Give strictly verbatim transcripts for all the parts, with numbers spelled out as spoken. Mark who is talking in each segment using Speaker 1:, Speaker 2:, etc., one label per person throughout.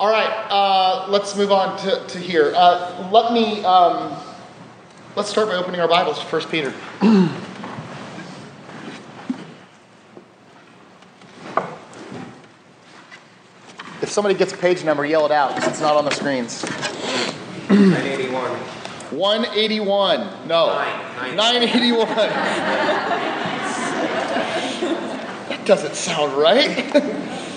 Speaker 1: All right, uh, let's move on to, to here. Uh, let me, um, let's start by opening our Bibles to First Peter. If somebody gets a page number, yell it out because it's not on the screens.
Speaker 2: nine eighty-one.
Speaker 1: one eighty-one. No.
Speaker 2: Nine.
Speaker 1: nine eighty-one. That doesn't sound right.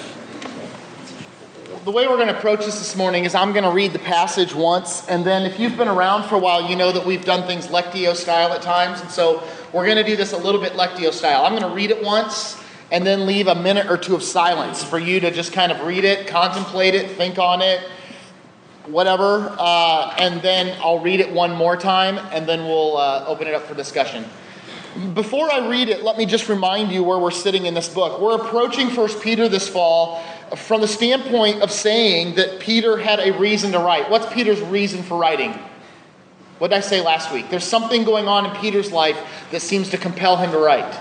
Speaker 1: The way we're going to approach this this morning is I'm going to read the passage once, and then if you've been around for a while, you know that we've done things Lectio style at times, and so we're going to do this a little bit Lectio style. I'm going to read it once, and then leave a minute or two of silence for you to just kind of read it, contemplate it, think on it, whatever, uh, and then I'll read it one more time, and then we'll uh, open it up for discussion. Before I read it, let me just remind you where we're sitting in this book. We're approaching First Peter this fall from the standpoint of saying that Peter had a reason to write. What's Peter's reason for writing? What did I say last week? There's something going on in Peter's life that seems to compel him to write.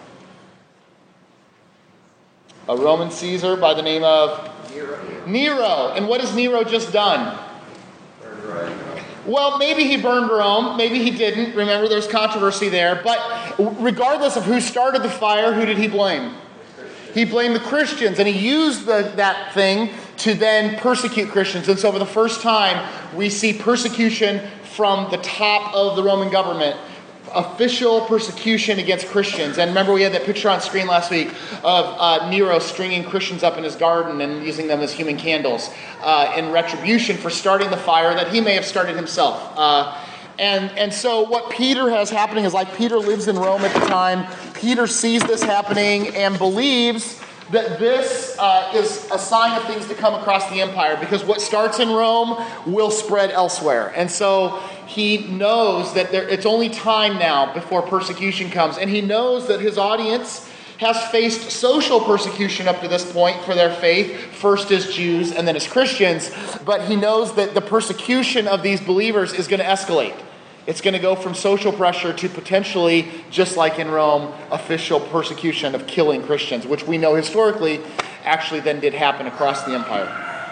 Speaker 1: A Roman Caesar by the name of
Speaker 2: Nero.
Speaker 1: Nero. And what has Nero just done?
Speaker 2: Burned Rome.
Speaker 1: Well, maybe he burned Rome. Maybe he didn't. Remember, there's controversy there. But regardless of who started the fire, who did he blame? He blamed the Christians, and he used the, that thing to then persecute Christians. And so for the first time, we see persecution from the top of the Roman government. Official persecution against Christians. And remember, we had that picture on screen last week of uh, Nero stringing Christians up in his garden and using them as human candles uh, in retribution for starting the fire that he may have started himself. Uh, and, and so what Peter has happening is, like, Peter lives in Rome at the time. Peter sees this happening and believes that this uh, is a sign of things to come across the empire, because what starts in Rome will spread elsewhere. And so he knows that there, it's only time now before persecution comes. And he knows that his audience has faced social persecution up to this point for their faith, first as Jews and then as Christians. But he knows that the persecution of these believers is going to escalate. It's going to go from social pressure to potentially, just like in Rome, official persecution of killing Christians, which we know historically actually then did happen across the empire.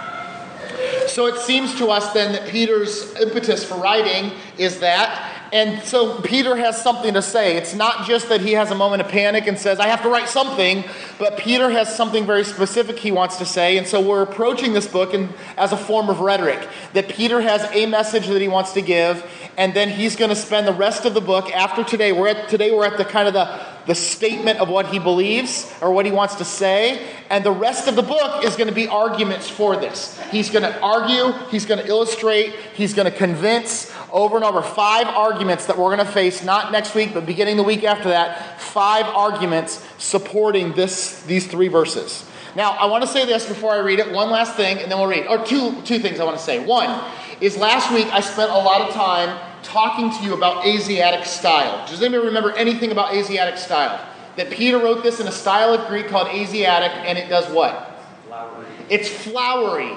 Speaker 1: So it seems to us then that Peter's impetus for writing is that. And so Peter has something to say. It's not just that he has a moment of panic and says, I have to write something, but Peter has something very specific he wants to say. And so we're approaching this book in, as a form of rhetoric, that Peter has a message that he wants to give, and then he's going to spend the rest of the book after today. We're at today we're at the kind of the, the statement of what he believes or what he wants to say, and the rest of the book is going to be arguments for this. He's going to argue, he's going to illustrate, he's going to convince over and over. Five arguments that we're going to face, not next week, but beginning the week after that. Five arguments supporting this these three verses. Now, I want to say this before I read it. One last thing, and then we'll read. Or two, two things I want to say. One is last week I spent a lot of time talking to you about Asiatic style. Does anybody remember anything about Asiatic style? That Peter wrote this in a style of Greek called Asiatic, and it does what?
Speaker 2: Flowery.
Speaker 1: It's flowery.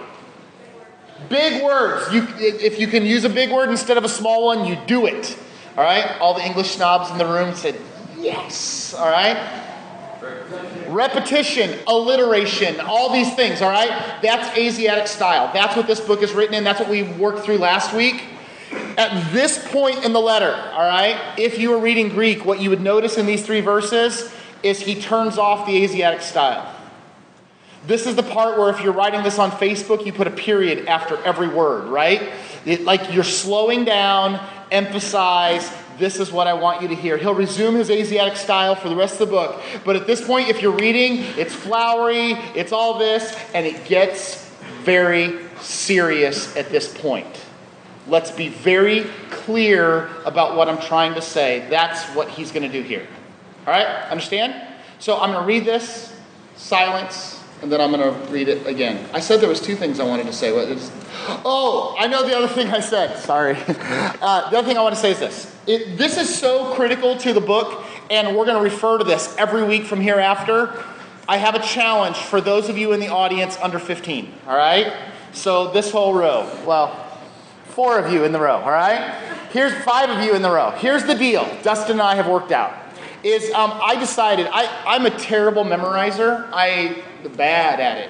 Speaker 1: Big words. You, if you can use a big word instead of a small one, you do it. All right? All the English snobs in the room said, yes. All right? Repetition, alliteration, all these things, all right? That's Asiatic style. That's what this book is written in. That's what we worked through last week. At this point in the letter, all right, if you were reading Greek, what you would notice in these three verses is he turns off the Asiatic style. This is the part where if you're writing this on Facebook, you put a period after every word, right? It, like you're slowing down, emphasize, this is what I want you to hear. He'll resume his Asiatic style for the rest of the book. But at this point, if you're reading, it's flowery, it's all this, and it gets very serious at this point. Let's be very clear about what I'm trying to say. That's what he's going to do here. All right? Understand? So I'm going to read this, silence, and then I'm going to read it again. I said there was two things I wanted to say. What is, oh, I know the other thing I said. Sorry. Uh, the other thing I want to say is this. It, this is so critical to the book, and we're going to refer to this every week from here after. I have a challenge for those of you in the audience under fifteen. All right? So this whole row. Well, four of you in the row. All right? Here's five of you in the row. Here's the deal. Dustin and I have worked out. Is um, I decided, I, I'm a terrible memorizer. I'm bad at it.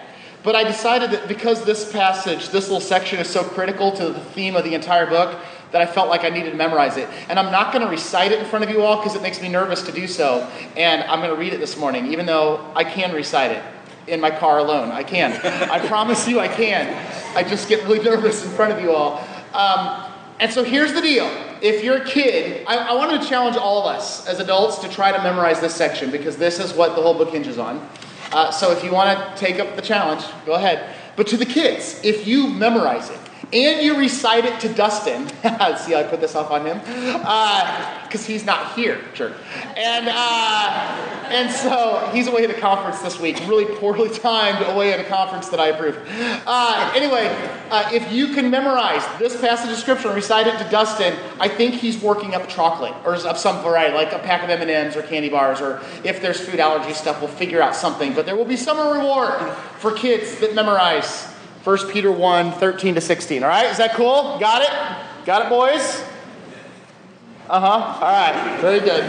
Speaker 1: But I decided that because this passage, this little section is so critical to the theme of the entire book, that I felt like I needed to memorize it. And I'm not going to recite it in front of you all because it makes me nervous to do so. And I'm going to read it this morning, even though I can recite it in my car alone. I can. I promise you I can. I just get really nervous in front of you all. Um, and so here's the deal. If you're a kid, I, I wanted to challenge all of us as adults to try to memorize this section because this is what the whole book hinges on. Uh, so if you want to take up the challenge, go ahead. But to the kids, if you memorize it, and you recite it to Dustin. See how I put this off on him? Because uh, he's not here, jerk. And, uh, and so he's away at a conference this week. Really poorly timed away at a conference that I approved. Uh, anyway, uh, if you can memorize this passage of Scripture and recite it to Dustin, I think he's working up chocolate or of some variety, like a pack of M and M's or candy bars, or if there's food allergy stuff, we'll figure out something. But there will be some reward for kids that memorize First Peter one, thirteen to sixteen. All right? Is that cool? Got it? Got it, boys? Uh-huh. All right. Very good.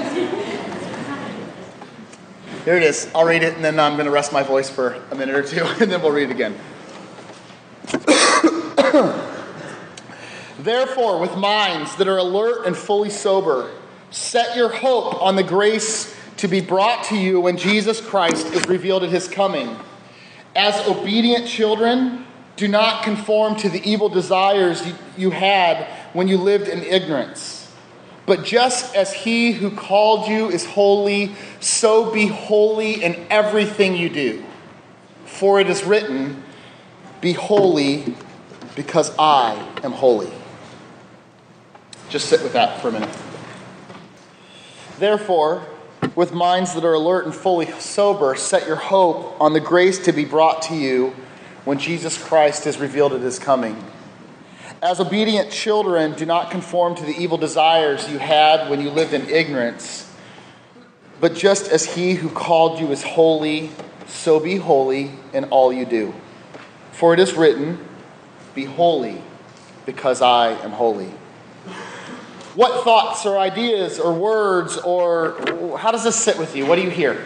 Speaker 1: Here it is. I'll read it, and then I'm going to rest my voice for a minute or two, and then we'll read it again. Therefore, with minds that are alert and fully sober, set your hope on the grace to be brought to you when Jesus Christ is revealed at his coming. As obedient children, do not conform to the evil desires you, you had when you lived in ignorance. But just as he who called you is holy, so be holy in everything you do. For it is written, be holy because I am holy. Just sit with that for a minute. Therefore, with minds that are alert and fully sober, set your hope on the grace to be brought to you when Jesus Christ is revealed at his coming. As obedient children, do not conform to the evil desires you had when you lived in ignorance. But just as he who called you is holy, so be holy in all you do. For it is written, be holy because I am holy. What thoughts or ideas or words or how does this sit with you? What do you hear?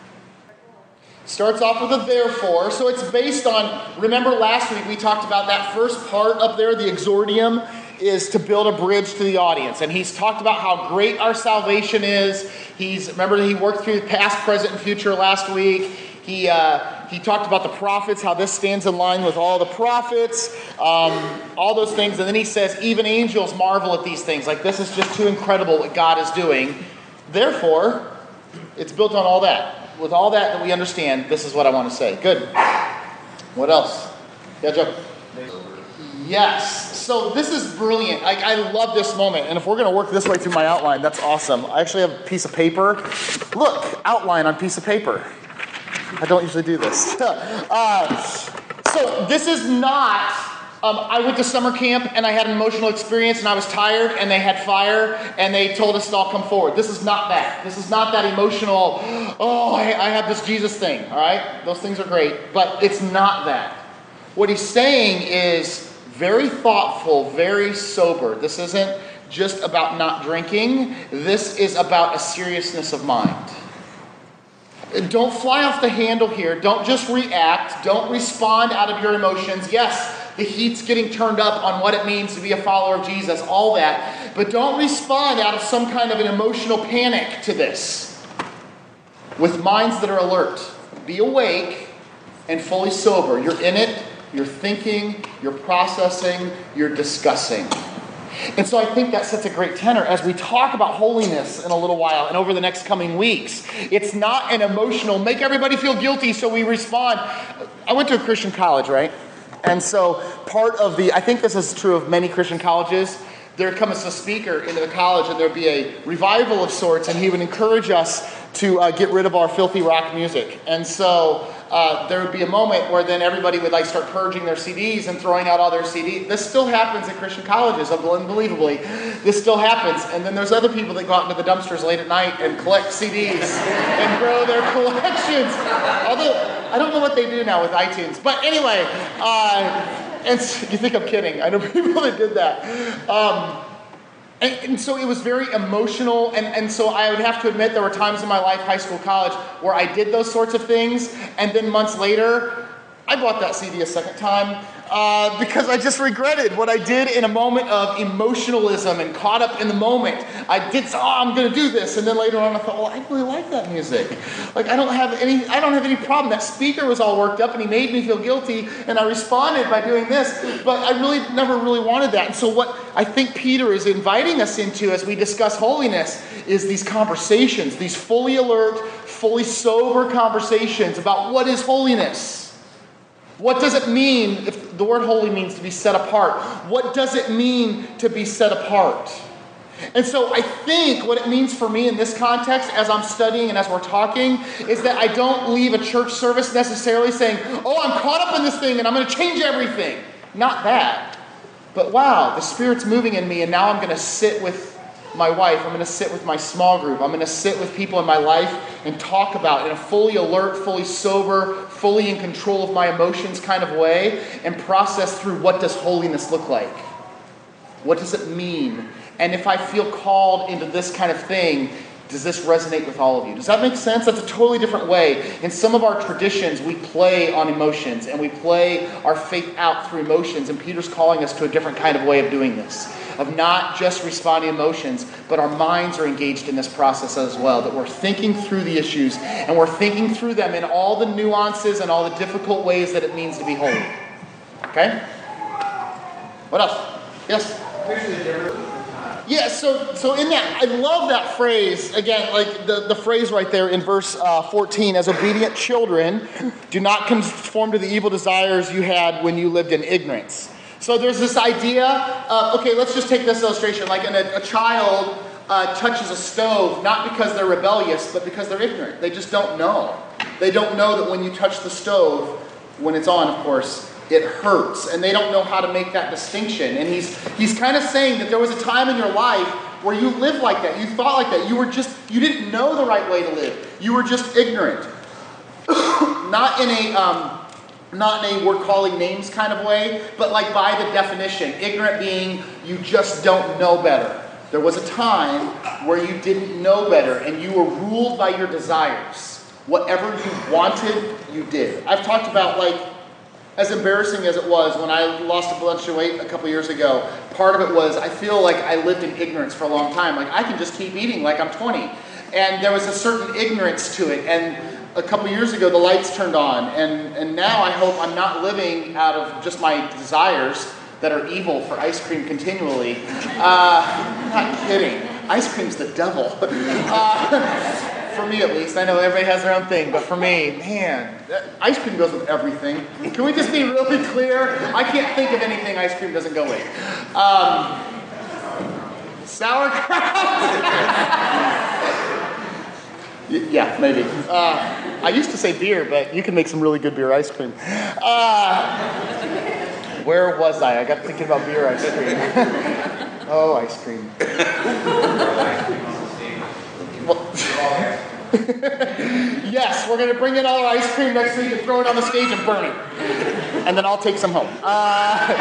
Speaker 1: Starts off with a therefore. So it's based on, remember last week we talked about that first part up there, the exordium, is to build a bridge to the audience. And he's talked about how great our salvation is. He's, remember he worked through past, present, and future last week. He uh, he talked about the prophets, how this stands in line with all the prophets, um, all those things. And then he says, even angels marvel at these things. Like, this is just too incredible what God is doing. Therefore, it's built on all that. With all that that we understand, this is what I want to say. Good. What else? Yeah, Joe? Yes. So this is brilliant. Like, I love this moment. And if we're going to work this way through my outline, that's awesome. I actually have a piece of paper. Look, outline on piece of paper. I don't usually do this. uh, so this is not, um, I went to summer camp and I had an emotional experience and I was tired and they had fire and they told us to all come forward. This is not that. This is not that emotional, oh, I, I have this Jesus thing, all right? Those things are great, but it's not that. What he's saying is very thoughtful, very sober. This isn't just about not drinking. This is about a seriousness of mind. Don't fly off the handle here. Don't just react. Don't respond out of your emotions. Yes, the heat's getting turned up on what it means to be a follower of Jesus, all that. But don't respond out of some kind of an emotional panic to this. With minds that are alert. Be awake and fully sober. You're in it. You're thinking. You're processing. You're discussing. And so I think that sets a great tenor as we talk about holiness in a little while and over the next coming weeks. It's not an emotional, make everybody feel guilty so we respond. I went to a Christian college, right? And so part of the, I think this is true of many Christian colleges, there comes a speaker into the college and there'd be a revival of sorts and he would encourage us to uh, get rid of our filthy rock music. And so uh, there would be a moment where then everybody would like start purging their C Ds and throwing out all their C Ds. This still happens at Christian colleges, unbelievably. This still happens. And then there's other people that go out into the dumpsters late at night and collect C Ds and grow their collections. Although, I don't know what they do now with iTunes. But anyway, uh, and so, you think I'm kidding. I know people that did that. Um, And, and so it was very emotional, and, and so I would have to admit there were times in my life, high school, college, where I did those sorts of things, and then months later, I bought that C D a second time uh, because I just regretted what I did in a moment of emotionalism and caught up in the moment. I did, oh, I'm going to do this, and then later on I thought, well, I really like that music. Like I don't have any, I don't have any problem. That speaker was all worked up, and he made me feel guilty, and I responded by doing this. But I really never really wanted that. And so what I think Peter is inviting us into as we discuss holiness is these conversations, these fully alert, fully sober conversations about what is holiness. What does it mean if the word holy means to be set apart? What does it mean to be set apart? And so I think what it means for me in this context, as I'm studying and as we're talking, is that I don't leave a church service necessarily saying, oh, I'm caught up in this thing and I'm going to change everything. Not that. But wow, the Spirit's moving in me and now I'm going to sit with my wife, I'm going to sit with my small group, I'm going to sit with people in my life and talk about in a fully alert, fully sober, fully in control of my emotions kind of way and process through what does holiness look like? What does it mean? And if I feel called into this kind of thing, does this resonate with all of you? Does that make sense? That's a totally different way. In some of our traditions, we play on emotions and we play our faith out through emotions. And Peter's calling us to a different kind of way of doing this, of not just responding to emotions, but our minds are engaged in this process as well, that we're thinking through the issues and we're thinking through them in all the nuances and all the difficult ways that it means to be holy. Okay? What else? Yes? Yeah, so so in that, I love that phrase, again, like the, the phrase right there in verse uh, fourteen, as obedient children, do not conform to the evil desires you had when you lived in ignorance. So there's this idea of, okay, let's just take this illustration, like in a, a child uh, touches a stove, not because they're rebellious, but because they're ignorant. They just don't know. They don't know that when you touch the stove, when it's on, of course, it hurts, and they don't know how to make that distinction. And he's he's kind of saying that there was a time in your life where you lived like that, you thought like that, you were just, you didn't know the right way to live. You were just ignorant. Not in a, um, not in a we're calling names kind of way, but like by the definition, ignorant being you just don't know better. There was a time where you didn't know better, and you were ruled by your desires. Whatever you wanted, you did. I've talked about, like, as embarrassing as it was when I lost a bunch of weight a couple years ago, part of it was I feel like I lived in ignorance for a long time. Like I can just keep eating like I'm twenty. And there was a certain ignorance to it. And a couple years ago, the lights turned on. And, and now I hope I'm not living out of just my desires that are evil for ice cream continually. Uh, I'm not kidding. Ice cream's the devil. Uh, For me, at least. I know everybody has their own thing, but for me, man, that, ice cream goes with everything. Can we just be really clear? I can't think of anything ice cream doesn't go with. Um, sauerkraut? Yeah, maybe. Uh, I used to say beer, but you can make some really good beer ice cream. Uh, where was I? I got thinking about beer ice cream. Oh, ice cream. Well, yes, we're going to bring in all our ice cream next week and throw it on the stage and burn it. And then I'll take some home. Uh,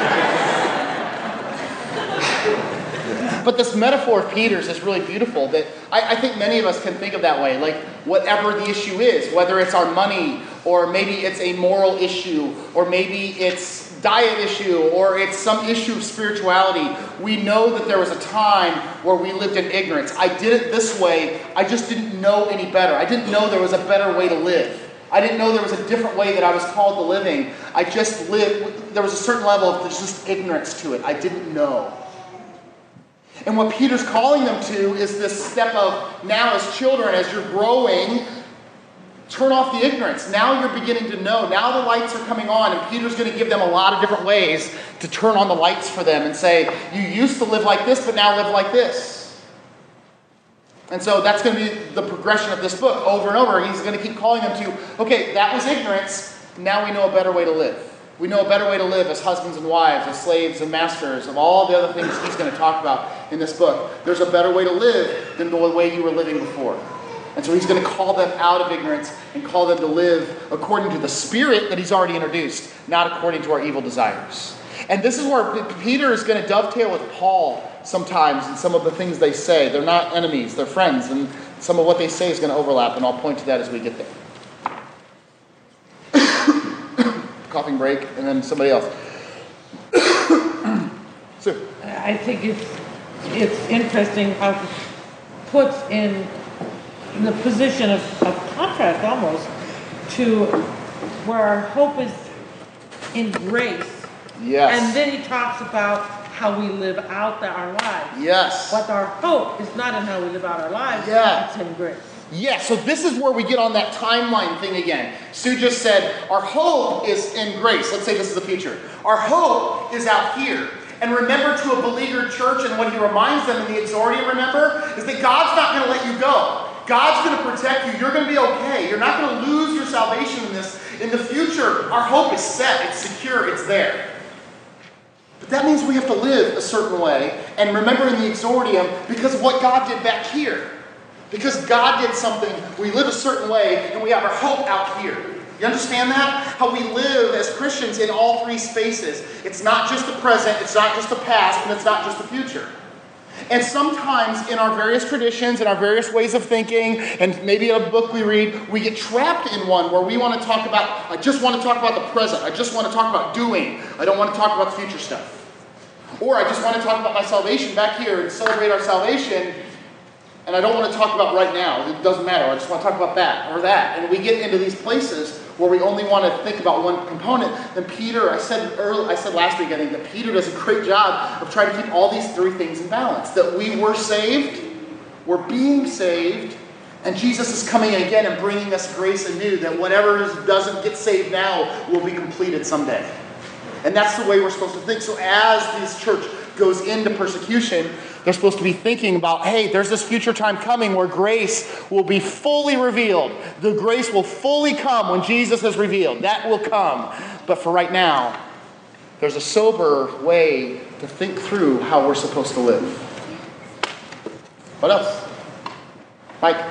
Speaker 1: but this metaphor of Peter's is really beautiful. That I, I think many of us can think of that way. Like, whatever the issue is, whether it's our money, or maybe it's a moral issue, or maybe it's diet issue, or it's some issue of spirituality, we know that there was a time where we lived in ignorance. I did it this way, I just didn't know any better. I didn't know there was a better way to live. I didn't know there was a different way that I was called to living. I just lived, there was a certain level of there's just ignorance to it. I didn't know. And what Peter's calling them to is this step of now as children, as you're growing, turn off the ignorance. Now you're beginning to know. Now the lights are coming on, and Peter's going to give them a lot of different ways to turn on the lights for them and say, you used to live like this, but now live like this. And so that's going to be the progression of this book over and over. He's going to keep calling them to, okay, that was ignorance. Now we know a better way to live. We know a better way to live as husbands and wives, as slaves and masters, of all the other things he's going to talk about in this book. There's a better way to live than the way you were living before. And so he's going to call them out of ignorance and call them to live according to the Spirit that he's already introduced, not according to our evil desires. And this is where Peter is going to dovetail with Paul sometimes in some of the things they say. They're not enemies, they're friends, and some of what they say is going to overlap, and I'll point to that as we get there. coughing break, and then somebody else. Sue.
Speaker 3: I think it's it's interesting how it puts in the position of, of contrast almost to where our hope is in grace.
Speaker 1: Yes.
Speaker 3: And then he talks about how we live out the, our lives.
Speaker 1: Yes.
Speaker 3: But our hope is not in how we live out our lives.
Speaker 1: Yeah.
Speaker 3: It's in grace.
Speaker 1: Yeah, so this is where we get on that timeline thing again. Sue just said, our hope is in grace. Let's say this is the future. Our hope is out here. And remember, to a beleaguered church, and what he reminds them in the exhordium, remember, is that God's not going to let you go. God's going to protect you. You're going to be okay. You're not going to lose your salvation in this. In the future, our hope is set. It's secure. It's there. But that means we have to live a certain way. And remember in the exhordium, because of what God did back here. Because God did something, we live a certain way, and we have our hope out here. You understand that? How we live as Christians in all three spaces. It's not just the present, it's not just the past, and it's not just the future. And sometimes in our various traditions, in our various ways of thinking, and maybe in a book we read, we get trapped in one where we want to talk about, I just want to talk about the present. I just want to talk about doing. I don't want to talk about the future stuff. Or I just want to talk about my salvation back here and celebrate our salvation. And I don't want to talk about right now. It doesn't matter. I just want to talk about that or that. And we get into these places where we only want to think about one component. Then Peter, I said early, I said last week, I think that Peter does a great job of trying to keep all these three things in balance. That we were saved, we're being saved, and Jesus is coming again and bringing us grace anew. That whatever doesn't get saved now will be completed someday. And that's the way we're supposed to think. So as this church goes into persecution, they're supposed to be thinking about, hey, there's this future time coming where grace will be fully revealed. The grace will fully come when Jesus is revealed. That will come. But for right now, there's a sober way to think through how we're supposed to live. What else? Mike?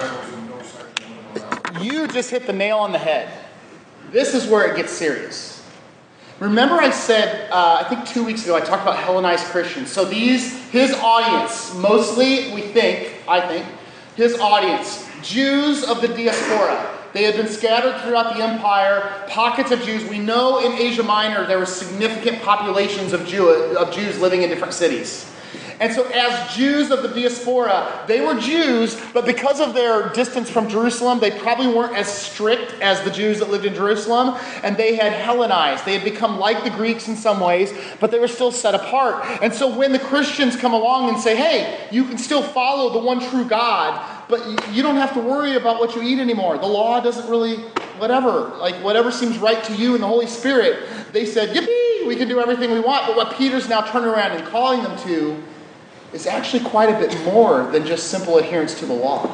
Speaker 1: You just hit the nail on the head. This is where it gets serious. Remember I said, uh, I think two weeks ago, I talked about Hellenized Christians. So these, his audience, mostly, we think, I think, his audience, Jews of the diaspora. They had been scattered throughout the empire, pockets of Jews. We know in Asia Minor there were significant populations of, Jew, of Jews living in different cities. And so as Jews of the diaspora, they were Jews, but because of their distance from Jerusalem, they probably weren't as strict as the Jews that lived in Jerusalem, and they had Hellenized. They had become like the Greeks in some ways, but they were still set apart. And so when the Christians come along and say, hey, you can still follow the one true God, but you don't have to worry about what you eat anymore. The law doesn't really, whatever, like whatever seems right to you in the Holy Spirit. They said, yippee, we can do everything we want. But what Peter's now turning around and calling them to is actually quite a bit more than just simple adherence to the law.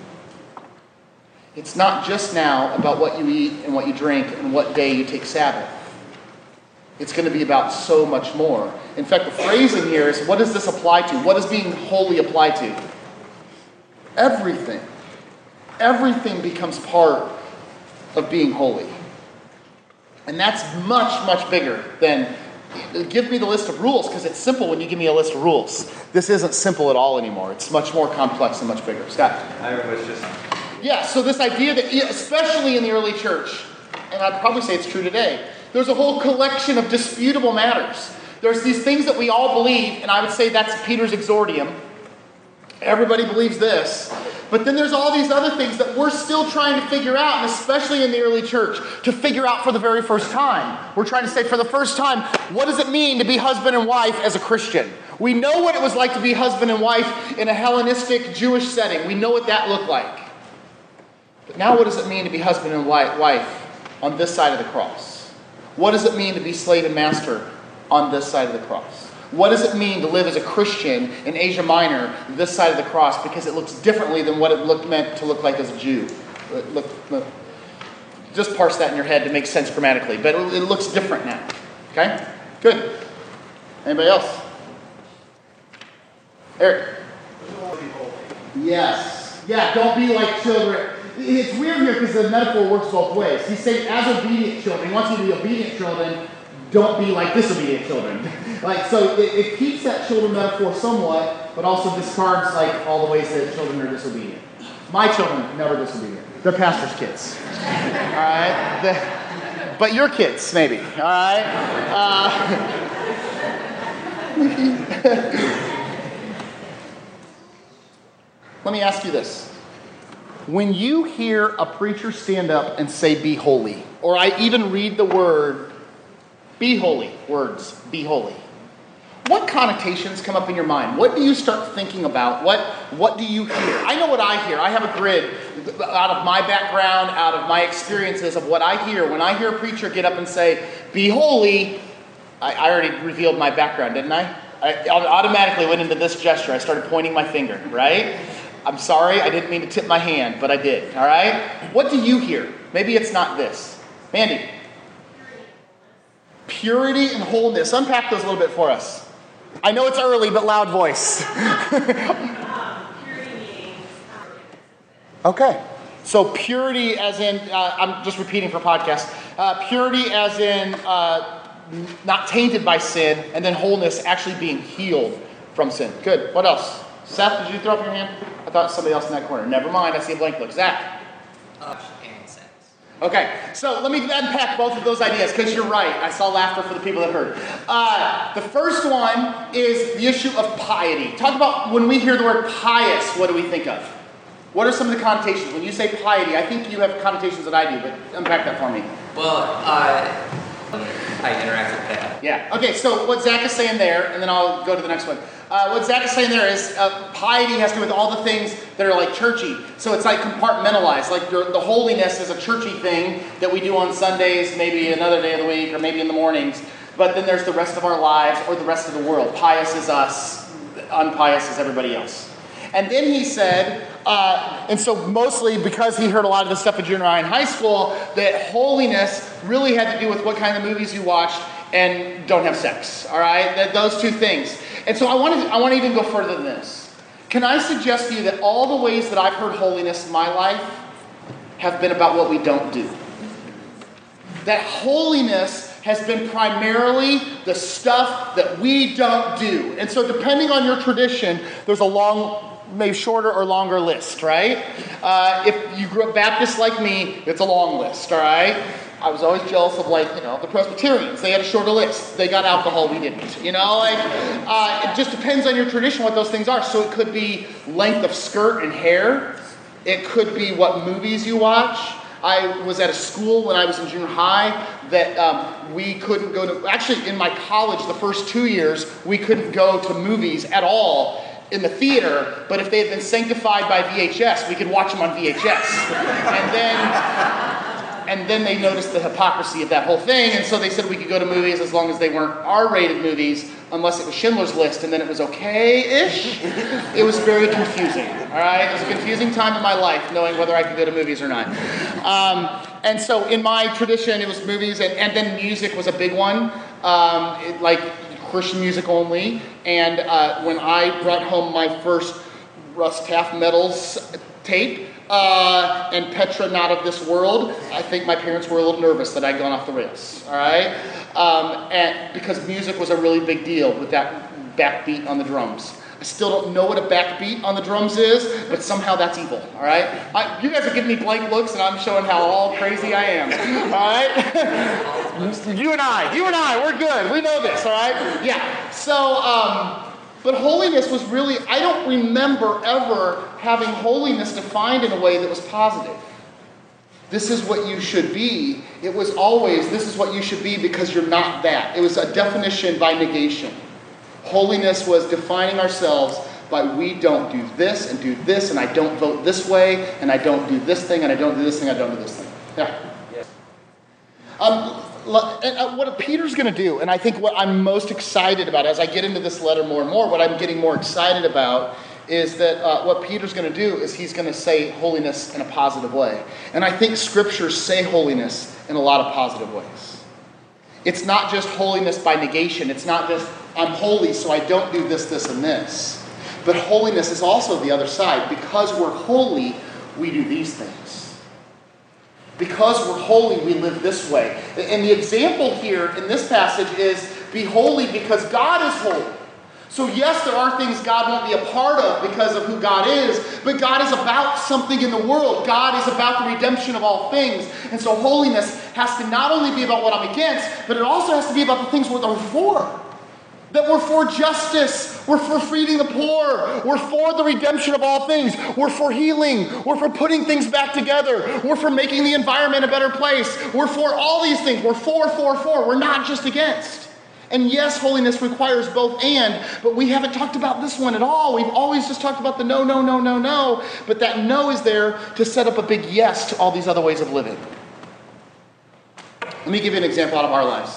Speaker 1: It's not just now about what you eat and what you drink and what day you take Sabbath. It's going to be about so much more. In fact, the phrasing here is, what does this apply to? What does being holy apply to? Everything. Everything becomes part of being holy. And that's much, much bigger than give me the list of rules, because it's simple when you give me a list of rules. This isn't simple at all anymore. It's much more complex and much bigger. Scott?
Speaker 2: I was just...
Speaker 1: Yeah, so this idea that, especially in the early church, and I'd probably say it's true today, there's a whole collection of disputable matters. There's these things that we all believe, and I would say that's Peter's exordium. Everybody believes this. But then there's all these other things that we're still trying to figure out, and especially in the early church, to figure out for the very first time. We're trying to say for the first time, what does it mean to be husband and wife as a Christian? We know what it was like to be husband and wife in a Hellenistic Jewish setting. We know what that looked like. But now what does it mean to be husband and wife on this side of the cross? What does it mean to be slave and master on this side of the cross? What does it mean to live as a Christian in Asia Minor, this side of the cross, because it looks differently than what it looked meant to look like as a Jew? Look, look, just parse that in your head to make sense grammatically, but it, it looks different now. Okay? Good. Anybody else? Eric? Yes. Yeah, don't be like children. It's weird here because the metaphor works both ways. He's saying as obedient children, he wants you to be obedient children, don't be like disobedient children. Like, so it, it keeps that children metaphor somewhat, but also discards like all the ways that children are disobedient. My children never disobedient. They're pastor's kids. All right? but your kids, maybe, all right? Uh, let me ask you this. When you hear a preacher stand up and say, be holy, or I even read the word, be holy, words, be holy, what connotations come up in your mind? What do you start thinking about? What, what do you hear? I know what I hear. I have a grid out of my background, out of my experiences of what I hear. When I hear a preacher get up and say, be holy, I, I already revealed my background, didn't I? I automatically went into this gesture. I started pointing my finger, right? I'm sorry, I didn't mean to tip my hand, but I did, all right? What do you hear? Maybe it's not this. Mandy. Purity and wholeness. Unpack those a little bit for us. I know it's early, but loud voice. Okay. So purity as in, uh, I'm just repeating for podcast, uh, purity as in uh, not tainted by sin, and then wholeness actually being healed from sin. Good. What else? Seth, did you throw up your hand? I thought somebody else in that corner. Never mind, I see a blank look. Zach?
Speaker 2: Uh, and sense.
Speaker 1: Okay, so let me unpack both of those ideas, because you're right. I saw laughter for the people that heard. Uh, the first one is the issue of piety. Talk about when we hear the word pious, what do we think of? What are some of the connotations? When you say piety, I think you have connotations that I do, but unpack that for me.
Speaker 2: Well, uh, I interact with that.
Speaker 1: Yeah, okay, so what Zach is saying there, and then I'll go to the next one. Uh, what Zach is saying there is uh, piety has to do with all the things that are like churchy. So it's like compartmentalized. Like your, the holiness is a churchy thing that we do on Sundays, maybe another day of the week, or maybe in the mornings. But then there's the rest of our lives or the rest of the world. Pious is us, unpious is everybody else. And then he said, uh, and so mostly because he heard a lot of this stuff in junior high and high school, that holiness really had to do with what kind of movies you watched and don't have sex. All right, that, those two things. And so I want to I want to even go further than this. Can I suggest to you that all the ways that I've heard holiness in my life have been about what we don't do? That holiness has been primarily the stuff that we don't do. And so depending on your tradition, there's a long, maybe shorter or longer list, right? Uh, if you grew up Baptist like me, it's a long list, all right? I was always jealous of, like, you know, the Presbyterians. They had a shorter list. They got alcohol, we didn't. You know, like, uh, it just depends on your tradition what those things are. So it could be length of skirt and hair. It could be what movies you watch. I was at a school when I was in junior high that um, we couldn't go to, actually in my college, the first two years, we couldn't go to movies at all in the theater, but if they had been sanctified by V H S, we could watch them on V H S. And then... And then they noticed the hypocrisy of that whole thing, and so they said we could go to movies as long as they weren't R-rated movies, unless it was Schindler's List, and then it was okay-ish. It was very confusing, all right? It was a confusing time in my life, knowing whether I could go to movies or not. Um, and so in my tradition, it was movies, and, and then music was a big one, um, it, like Christian music only. And uh, when I brought home my first Russ Taff Metals tape, Uh, and Petra Not of This World, I think my parents were a little nervous that I'd gone off the rails, all right? Um, and because music was a really big deal with that backbeat on the drums. I still don't know what a backbeat on the drums is, but somehow that's evil, all right? I, you guys are giving me blank looks, and I'm showing how all crazy I am, all right? You and I, you and I, we're good. We know this, all right? Yeah, so... Um, But holiness was really, I don't remember ever having holiness defined in a way that was positive. This is what you should be. It was always, this is what you should be because you're not that. It was a definition by negation. Holiness was defining ourselves by we don't do this and do this, and I don't vote this way, and I don't do this thing, and I don't do this thing, I don't do this thing. Yeah.
Speaker 2: Yes.
Speaker 1: Um, And what Peter's going to do, and I think what I'm most excited about as I get into this letter more and more, what I'm getting more excited about is that uh, what Peter's going to do is he's going to say holiness in a positive way. And I think scriptures say holiness in a lot of positive ways. It's not just holiness by negation. It's not just, I'm holy, so I don't do this, this, and this. But holiness is also the other side. Because we're holy, we do these things. Because we're holy, we live this way. And the example here in this passage is be holy because God is holy. So yes, there are things God won't be a part of because of who God is, but God is about something in the world. God is about the redemption of all things. And so holiness has to not only be about what I'm against, but it also has to be about the things we're for. That we're for justice, we're for feeding the poor, we're for the redemption of all things, we're for healing, we're for putting things back together, we're for making the environment a better place, we're for all these things, we're for, for, for, we're not just against. And yes, holiness requires both and, but we haven't talked about this one at all. We've always just talked about the no, no, no, no, no, but that no is there to set up a big yes to all these other ways of living. Let me give you an example out of our lives.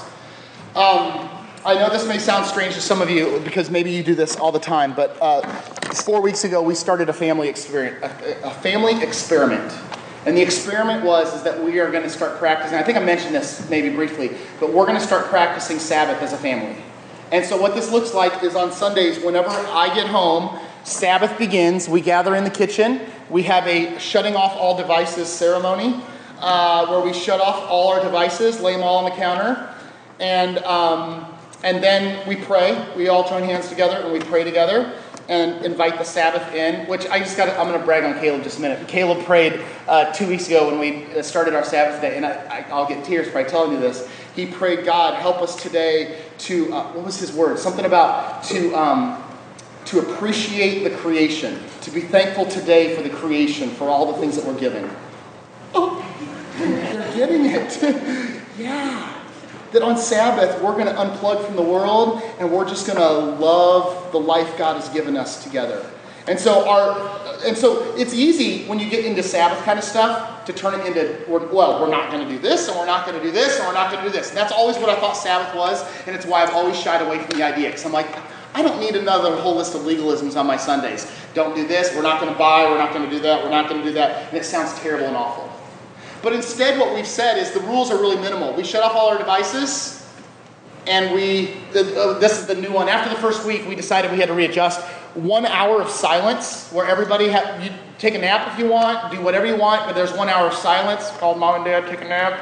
Speaker 1: Um, I know this may sound strange to some of you because maybe you do this all the time, but uh, four weeks ago we started a family experiment, a, a family experiment. And the experiment was is that we are going to start practicing. I think I mentioned this maybe briefly, but we're going to start practicing Sabbath as a family. And so what this looks like is on Sundays, whenever I get home, Sabbath begins. We gather in the kitchen. We have a shutting off all devices ceremony uh, where we shut off all our devices, lay them all on the counter, and um, and then we pray. We all join hands together and we pray together and invite the Sabbath in, which I just got I'm going to brag on Caleb just a minute. Caleb prayed uh, two weeks ago when we started our Sabbath day, and I, I, I'll get tears by telling you this. He prayed, God, help us today to, uh, what was his word? Something about to, um, to appreciate the creation, to be thankful today for the creation, for all the things that we're given. Oh, you're getting it. Yeah. That on Sabbath, we're going to unplug from the world and we're just going to love the life God has given us together. And so our, and so it's easy when you get into Sabbath kind of stuff to turn it into, well, we're not going to do this and we're not going to do this and we're not going to do this. And that's always what I thought Sabbath was, and it's why I've always shied away from the idea. Because I'm like, I don't need another whole list of legalisms on my Sundays. Don't do this, we're not going to buy, we're not going to do that, we're not going to do that. And it sounds terrible and awful. But instead what we've said is the rules are really minimal. We shut off all our devices, and we, uh, this is the new one. After the first week, we decided we had to readjust. One hour of silence, where everybody, ha- you take a nap if you want, do whatever you want, but there's one hour of silence called Mom and Dad Take a Nap.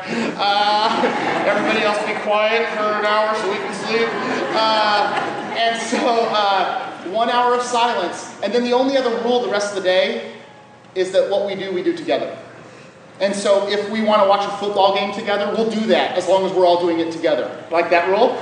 Speaker 1: Uh, everybody else be quiet for an hour so we can sleep. Uh, and so uh, one hour of silence. And then the only other rule the rest of the day is that what we do, we do together. And so if we want to watch a football game together, we'll do that as long as we're all doing it together. Like that rule?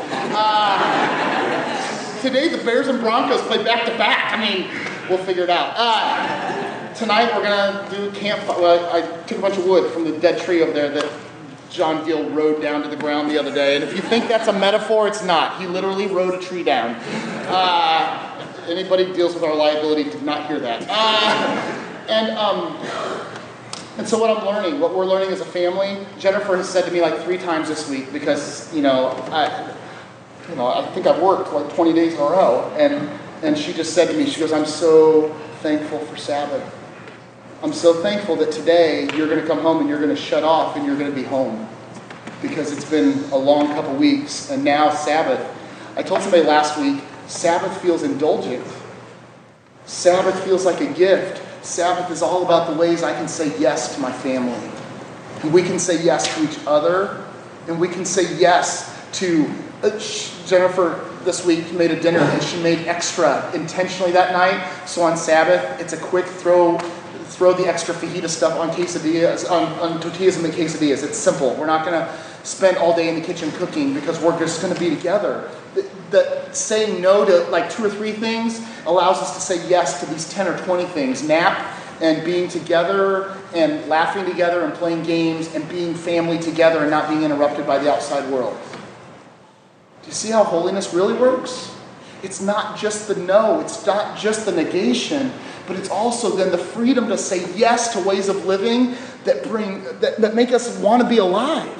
Speaker 1: Uh, today the Bears and Broncos play back to back. I mean, we'll figure it out. Uh, tonight we're going to do camp. Well, I took a bunch of wood from the dead tree over there that John Gill rode down to the ground the other day. And if you think that's a metaphor, it's not. He literally rode a tree down. Uh, anybody who deals with our liability did not hear that. Uh, and... um. And so what I'm learning, what we're learning as a family, Jennifer has said to me like three times this week because, you know, I, you know, I think I've worked like twenty days in a row, and and she just said to me, she goes, I'm so thankful for Sabbath. I'm so thankful that today you're going to come home and you're going to shut off and you're going to be home because it's been a long couple weeks, and now Sabbath. I told somebody last week, Sabbath feels indulgent. Sabbath feels like a gift. Sabbath is all about the ways I can say yes to my family. And we can say yes to each other. And we can say yes to... Uh, Jennifer this week made a dinner and she made extra intentionally that night. So on Sabbath, it's a quick throw throw the extra fajita stuff on quesadillas, on, on tortillas and the quesadillas. It's simple. We're not going to spend all day in the kitchen cooking because we're just going to be together. The, the saying no to like two or three things allows us to say yes to these ten or twenty things. Nap and being together and laughing together and playing games and being family together and not being interrupted by the outside world. Do you see how holiness really works? It's not just the no, it's not just the negation, but it's also then the freedom to say yes to ways of living that bring that, that make us want to be alive.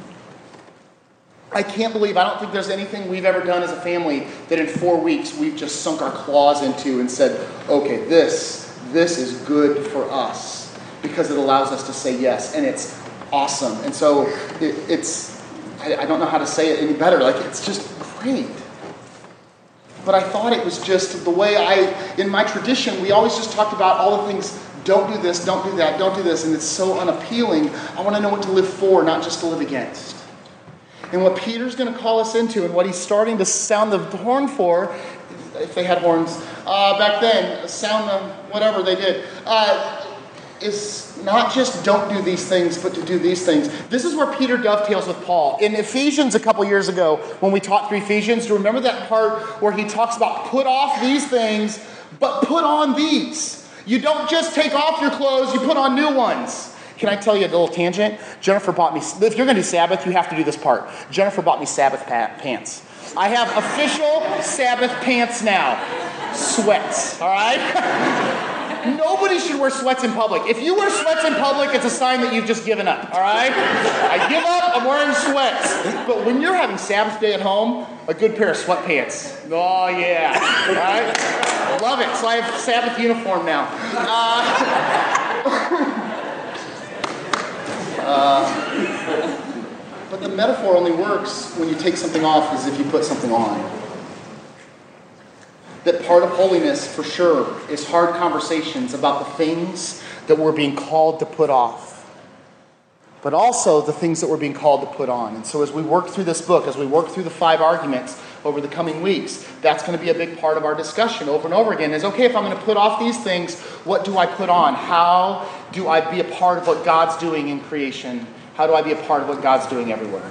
Speaker 1: I can't believe, I don't think there's anything we've ever done as a family that in four weeks we've just sunk our claws into and said, okay, this, this is good for us because it allows us to say yes, and it's awesome. And so it, it's, I, I don't know how to say it any better, like it's just great. But I thought it was just the way I, in my tradition, we always just talked about all the things, don't do this, don't do that, don't do this, and it's so unappealing. I want to know what to live for, not just to live against. And what Peter's going to call us into and what he's starting to sound the horn for, if they had horns uh, back then, sound them, whatever they did, uh, is not just don't do these things, but to do these things. This is where Peter dovetails with Paul. In Ephesians a couple years ago, when we taught through Ephesians, do you remember that part where he talks about put off these things, but put on these? You don't just take off your clothes, you put on new ones. Can I tell you a little tangent? Jennifer bought me, if you're going to do Sabbath, you have to do this part. Jennifer bought me Sabbath pa- pants. I have official Sabbath pants now. Sweats, all right? Nobody should wear sweats in public. If you wear sweats in public, it's a sign that you've just given up, all right? I give up, I'm wearing sweats. But when you're having Sabbath day at home, a good pair of sweatpants. Oh, yeah, all right? Love it. So I have Sabbath uniform now. Uh, uh, but the metaphor only works when you take something off as if you put something on. That part of holiness, for sure, is hard conversations about the things that we're being called to put off, but also the things that we're being called to put on. And so as we work through this book, as we work through the five arguments over the coming weeks, that's going to be a big part of our discussion over and over again is, okay, if I'm going to put off these things, what do I put on? How do I be a part of what God's doing in creation? How do I be a part of what God's doing everywhere?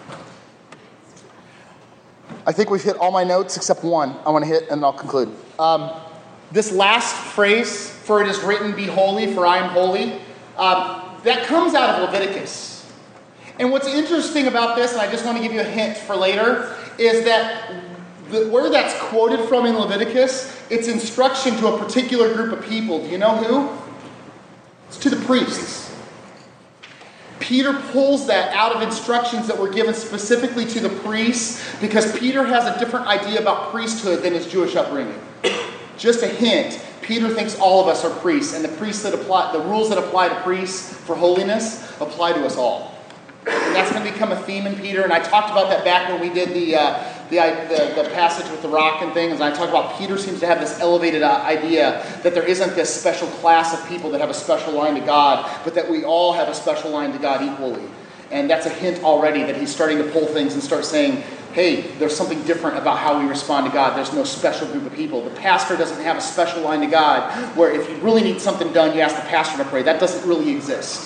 Speaker 1: I think we've hit all my notes except one I want to hit, and then I'll conclude. Um, this last phrase, for it is written, be holy, for I am holy, um, that comes out of Leviticus. And what's interesting about this, and I just want to give you a hint for later, is that the, where that's quoted from in Leviticus, it's instruction to a particular group of people. Do you know who? It's to the priests. Peter pulls that out of instructions that were given specifically to the priests because Peter has a different idea about priesthood than his Jewish upbringing. Just a hint, Peter thinks all of us are priests, and the priests that apply, the rules that apply to priests for holiness apply to us all. And that's going to become a theme in Peter, and I talked about that back when we did the uh, the, the the passage with the rock and things, and I talked about Peter seems to have this elevated uh, idea that there isn't this special class of people that have a special line to God, but that we all have a special line to God equally. And that's a hint already that he's starting to pull things and start saying, hey, there's something different about how we respond to God. There's no special group of people. The pastor doesn't have a special line to God where if you really need something done, you ask the pastor to pray. That doesn't really exist.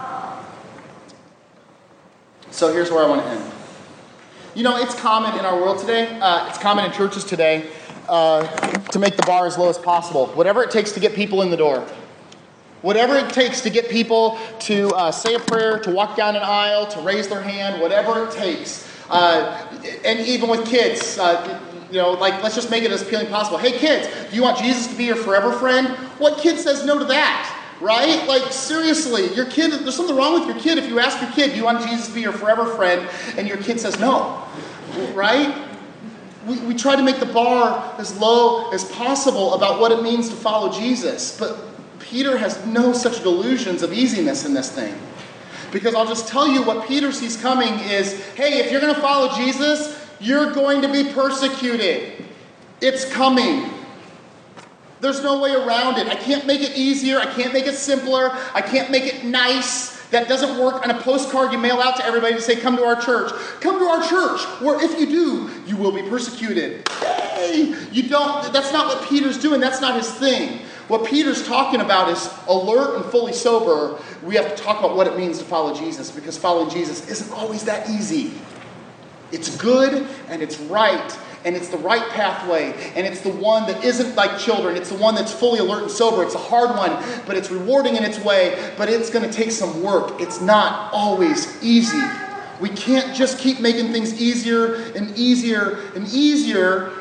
Speaker 1: So here's where I want to end. You know, it's common in our world today, uh, it's common in churches today, uh, to make the bar as low as possible. Whatever it takes to get people in the door. Whatever it takes to get people to uh, say a prayer, to walk down an aisle, to raise their hand, whatever it takes. Uh, and even with kids, uh, you know, like, let's just make it as appealing as possible. Hey kids, do you want Jesus to be your forever friend? What kid says no to that? Right? Like, seriously, your kid, there's something wrong with your kid if you ask your kid, do you want Jesus to be your forever friend? And your kid says no. Right? We, we try to make the bar as low as possible about what it means to follow Jesus. But Peter has no such delusions of easiness in this thing. Because I'll just tell you what Peter sees coming is, hey, if you're going to follow Jesus, you're going to be persecuted. It's coming. There's no way around it. I can't make it easier. I can't make it simpler. I can't make it nice. That doesn't work on a postcard you mail out to everybody to say, come to our church. Come to our church, where if you do, you will be persecuted. Yay! You don't, that's not what Peter's doing. That's not his thing. What Peter's talking about is alert and fully sober. We have to talk about what it means to follow Jesus, because following Jesus isn't always that easy. It's good and it's right. And it's the right pathway, and it's the one that isn't like children. It's the one that's fully alert and sober. It's a hard one, but it's rewarding in its way, but it's going to take some work. It's not always easy. We can't just keep making things easier and easier and easier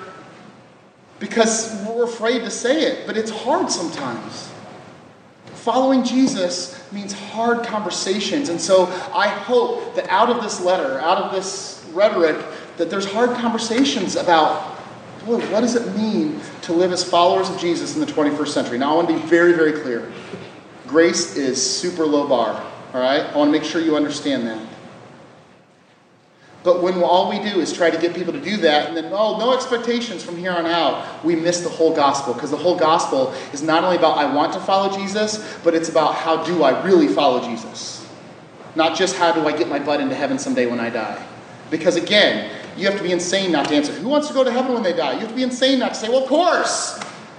Speaker 1: because we're afraid to say it, but it's hard sometimes. Following Jesus means hard conversations, and so I hope that out of this letter, out of this rhetoric, that there's hard conversations about, boy, what does it mean to live as followers of Jesus in the twenty-first century? Now, I want to be very, very clear. Grace is super low bar, all right? I want to make sure you understand that. But when all we do is try to get people to do that, and then, oh, no expectations from here on out, we miss the whole gospel. Because the whole gospel is not only about I want to follow Jesus, but it's about how do I really follow Jesus. Not just how do I get my butt into heaven someday when I die. Because again, You have to be insane not to answer. Who wants to go to heaven when they die? You have to be insane not to say, well, of course.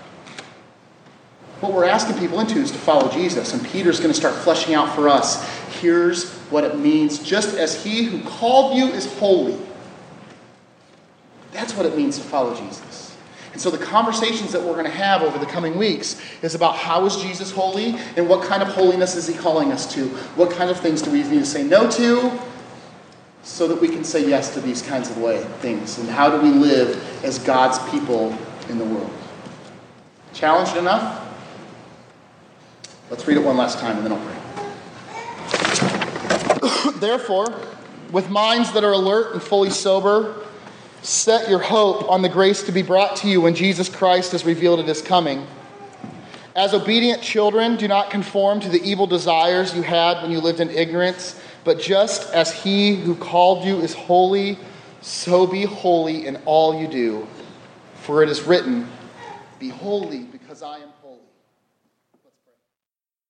Speaker 1: What we're asking people into is to follow Jesus. And Peter's going to start fleshing out for us. Here's what it means. Just as he who called you is holy. That's what it means to follow Jesus. And so the conversations that we're going to have over the coming weeks is about how is Jesus holy and what kind of holiness is he calling us to? What kind of things do we need to say no to so that we can say yes to these kinds of way, things? And how do we live as God's people in the world? Challenged enough? Let's read it one last time and then I'll pray. Therefore, with minds that are alert and fully sober, set your hope on the grace to be brought to you when Jesus Christ is revealed at his coming. As obedient children, do not conform to the evil desires you had when you lived in ignorance, but just as he who called you is holy, so be holy in all you do. For it is written, be holy because I am